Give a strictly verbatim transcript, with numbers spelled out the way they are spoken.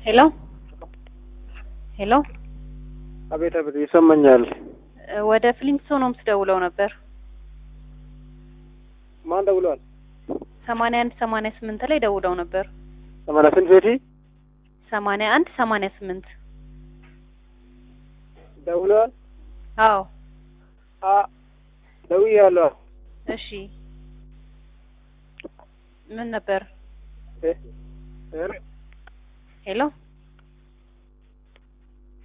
ሄሎ ሄሎ አቤት አቤት ይሰማኛል። ወደ ፍሊንግስቶንስ ደውለው ነበር። ማን ደውሏል? ሰማንያ አንድ ሰማንያ ስምንት ላይ ደውለው ነበር። ሰማንያ ስንት ቤቲ? ሰማንያ አንድ ሰማንያ ስምንት ደውሏል? አዎ አ ደውያለሁ። እሺ ምን ነበር? እ እ ሄሎ